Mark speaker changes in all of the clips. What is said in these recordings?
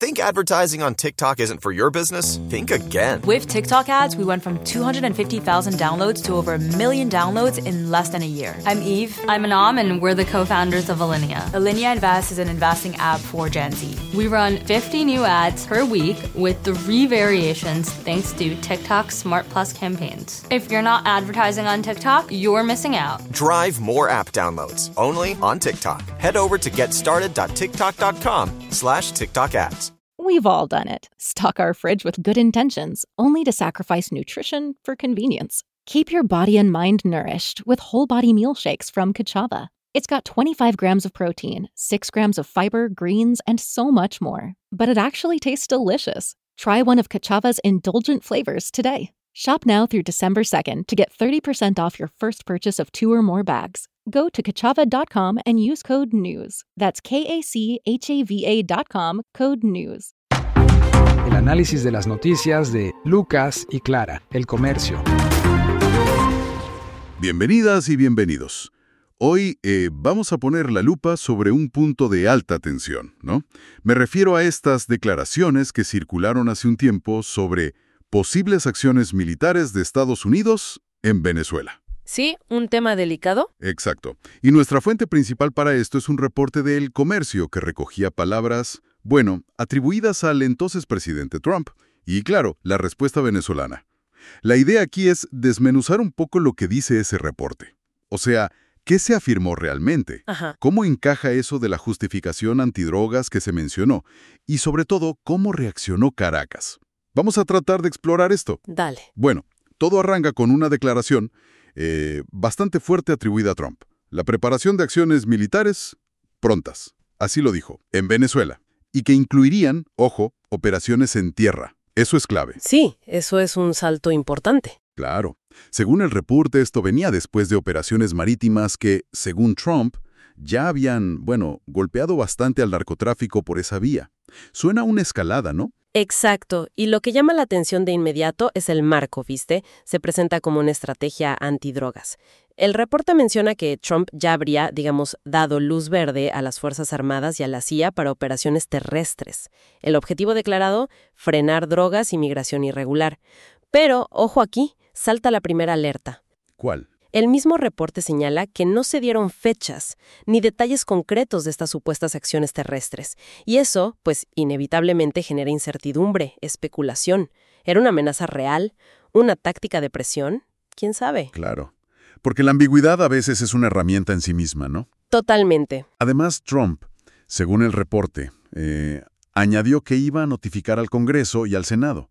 Speaker 1: Think advertising on TikTok isn't for your business? Think again.
Speaker 2: With TikTok ads, we went from 250,000 downloads to over 1 million downloads in less than a year. I'm Eve.
Speaker 3: I'm Anam, and we're the co-founders of Alinea.
Speaker 2: Alinea Invest is an investing app for Gen Z.
Speaker 3: We run 50 new ads per week with 3 variations thanks to TikTok's Smart Plus campaigns. If you're not advertising on TikTok, you're missing out.
Speaker 1: Drive more app downloads only on TikTok. Head over to getstarted.tiktok.com/TikTok ads.
Speaker 4: We've all done it. Stock our fridge with good intentions, only to sacrifice nutrition for convenience. Keep your body and mind nourished with whole body meal shakes from Kachava. It's got 25 grams of protein, 6 grams of fiber, greens, and so much more. But it actually tastes delicious. Try one of Kachava's indulgent flavors today. Shop now through December 2nd to get 30% off your first purchase of 2 or more bags. Go to kachava.com and use code NEWS. That's KACHAVA.com, code NEWS.
Speaker 5: El análisis de las noticias de Lucas y Clara, El Comercio.
Speaker 6: Bienvenidas y bienvenidos. Hoy vamos a poner la lupa sobre un punto de alta tensión, ¿no? Me refiero a estas declaraciones que circularon hace un tiempo sobre posibles acciones militares de Estados Unidos en Venezuela.
Speaker 7: Sí, un tema delicado.
Speaker 6: Exacto. Y nuestra fuente principal para esto es un reporte de El Comercio que recogía palabras, atribuidas al entonces presidente Trump. Y claro, la respuesta venezolana. La idea aquí es desmenuzar un poco lo que dice ese reporte. O sea, ¿qué se afirmó realmente?
Speaker 7: Ajá.
Speaker 6: ¿Cómo encaja eso de la justificación antidrogas que se mencionó? Y sobre todo, ¿cómo reaccionó Caracas? Vamos a tratar de explorar esto.
Speaker 7: Dale.
Speaker 6: Bueno, todo arranca con una declaración bastante fuerte atribuida a Trump. La preparación de acciones militares prontas, así lo dijo, en Venezuela, y que incluirían, ojo, operaciones en tierra. Eso es clave.
Speaker 7: Sí, eso es un salto importante.
Speaker 6: Claro. Según el reporte, esto venía después de operaciones marítimas que, según Trump, ya habían, golpeado bastante al narcotráfico por esa vía. Suena a una escalada, ¿no?
Speaker 7: Exacto, y lo que llama la atención de inmediato es el marco, ¿viste? Se presenta como una estrategia antidrogas. El reporte menciona que Trump ya habría, dado luz verde a las Fuerzas Armadas y a la CIA para operaciones terrestres. El objetivo declarado, frenar drogas y migración irregular. Pero, ojo aquí, salta la primera alerta.
Speaker 6: ¿Cuál?
Speaker 7: El mismo reporte señala que no se dieron fechas ni detalles concretos de estas supuestas acciones terrestres. Y eso, inevitablemente genera incertidumbre, especulación. ¿Era una amenaza real? ¿Una táctica de presión? ¿Quién sabe?
Speaker 6: Claro. Porque la ambigüedad a veces es una herramienta en sí misma, ¿no?
Speaker 7: Totalmente.
Speaker 6: Además, Trump, según el reporte, añadió que iba a notificar al Congreso y al Senado.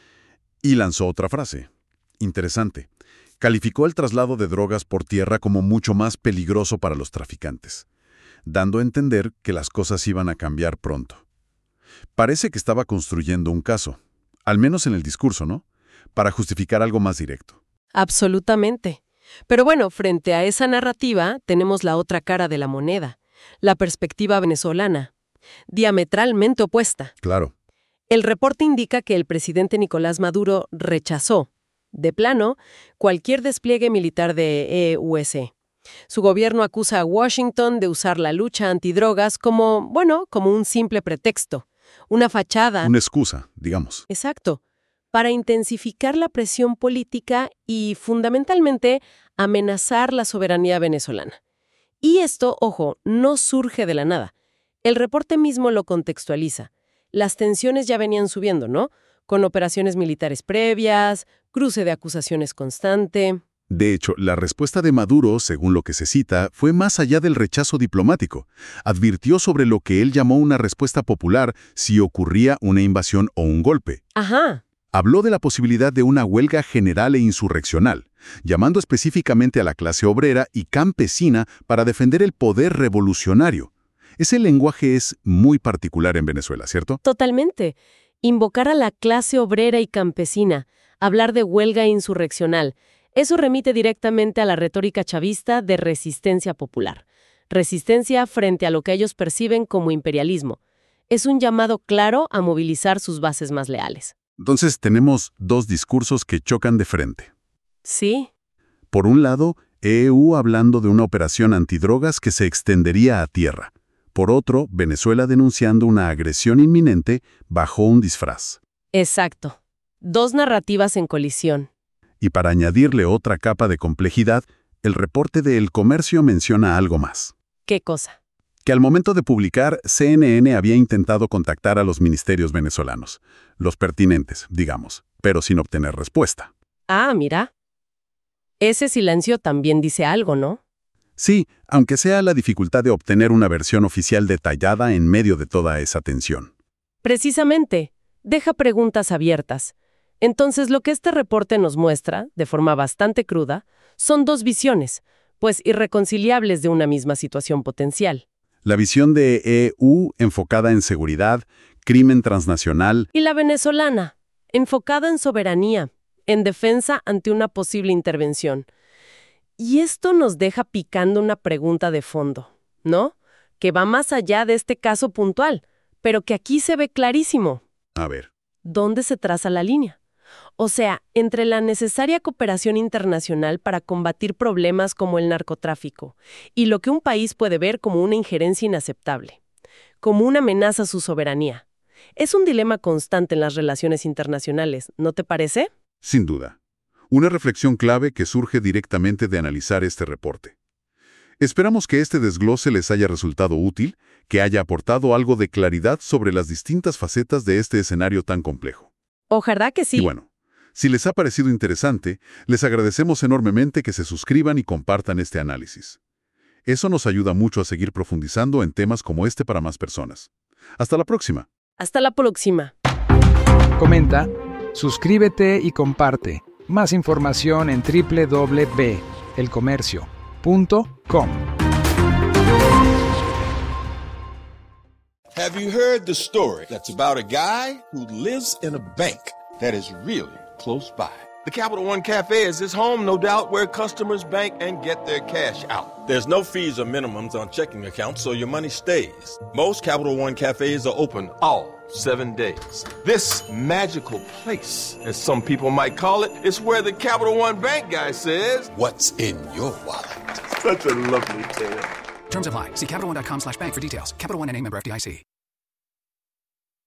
Speaker 6: Y lanzó otra frase. Interesante. Calificó el traslado de drogas por tierra como mucho más peligroso para los traficantes, dando a entender que las cosas iban a cambiar pronto. Parece que estaba construyendo un caso, al menos en el discurso, ¿no? Para justificar algo más directo.
Speaker 7: Absolutamente. Pero bueno, frente a esa narrativa tenemos la otra cara de la moneda, la perspectiva venezolana, diametralmente opuesta.
Speaker 6: Claro.
Speaker 7: El reporte indica que el presidente Nicolás Maduro rechazó, de plano, cualquier despliegue militar de EUS. Su gobierno acusa a Washington de usar la lucha antidrogas como un simple pretexto, una fachada.
Speaker 6: Una excusa, digamos.
Speaker 7: Exacto, para intensificar la presión política y, fundamentalmente, amenazar la soberanía venezolana. Y esto, ojo, no surge de la nada. El reporte mismo lo contextualiza. Las tensiones ya venían subiendo, ¿no? Con operaciones militares previas, cruce de acusaciones constante.
Speaker 6: De hecho, la respuesta de Maduro, según lo que se cita, fue más allá del rechazo diplomático. Advirtió sobre lo que él llamó una respuesta popular si ocurría una invasión o un golpe.
Speaker 7: Ajá.
Speaker 6: Habló de la posibilidad de una huelga general e insurreccional, llamando específicamente a la clase obrera y campesina para defender el poder revolucionario. Ese lenguaje es muy particular en Venezuela, ¿cierto?
Speaker 7: Totalmente. Invocar a la clase obrera y campesina, hablar de huelga insurreccional, eso remite directamente a la retórica chavista de resistencia popular. Resistencia frente a lo que ellos perciben como imperialismo. Es un llamado claro a movilizar sus bases más leales.
Speaker 6: Entonces tenemos dos discursos que chocan de frente.
Speaker 7: Sí.
Speaker 6: Por un lado, EU hablando de una operación antidrogas que se extendería a tierra. Por otro, Venezuela denunciando una agresión inminente bajo un disfraz.
Speaker 7: Exacto. Dos narrativas en colisión.
Speaker 6: Y para añadirle otra capa de complejidad, el reporte de El Comercio menciona algo más.
Speaker 7: ¿Qué cosa?
Speaker 6: Que al momento de publicar, CNN había intentado contactar a los ministerios venezolanos, los pertinentes, digamos, pero sin obtener respuesta.
Speaker 7: Ah, mira. Ese silencio también dice algo, ¿no?
Speaker 6: Sí, aunque sea la dificultad de obtener una versión oficial detallada en medio de toda esa tensión.
Speaker 7: Precisamente, deja preguntas abiertas. Entonces, lo que este reporte nos muestra, de forma bastante cruda, son dos visiones, pues irreconciliables de una misma situación potencial.
Speaker 6: La visión de EU enfocada en seguridad, crimen transnacional.
Speaker 7: Y la venezolana, enfocada en soberanía, en defensa ante una posible intervención. Y esto nos deja picando una pregunta de fondo, ¿no? Que va más allá de este caso puntual, pero que aquí se ve clarísimo.
Speaker 6: A ver.
Speaker 7: ¿Dónde se traza la línea? O sea, entre la necesaria cooperación internacional para combatir problemas como el narcotráfico y lo que un país puede ver como una injerencia inaceptable, como una amenaza a su soberanía. Es un dilema constante en las relaciones internacionales, ¿no te parece?
Speaker 6: Sin duda. Una reflexión clave que surge directamente de analizar este reporte. Esperamos que este desglose les haya resultado útil, que haya aportado algo de claridad sobre las distintas facetas de este escenario tan complejo.
Speaker 7: Ojalá que sí.
Speaker 6: Y bueno, si les ha parecido interesante, les agradecemos enormemente que se suscriban y compartan este análisis. Eso nos ayuda mucho a seguir profundizando en temas como este para más personas. Hasta la próxima.
Speaker 7: Hasta la próxima.
Speaker 5: Comenta, suscríbete y comparte. Más información en www.elcomercio.com.
Speaker 8: Have you heard the story that's about a guy who lives in a bank that is really close by? The Capital One Cafe is his home, no doubt, where customers bank and get their cash out. There's no fees or minimums on checking accounts, so your money stays. Most Capital One Cafes are open all 7 days. This magical place, as some people might call it, is where the Capital One Bank guy says, "What's in your wallet?" Such a lovely tale.
Speaker 9: Terms apply. See CapitalOne.com/bank for details. Capital One NA, member FDIC.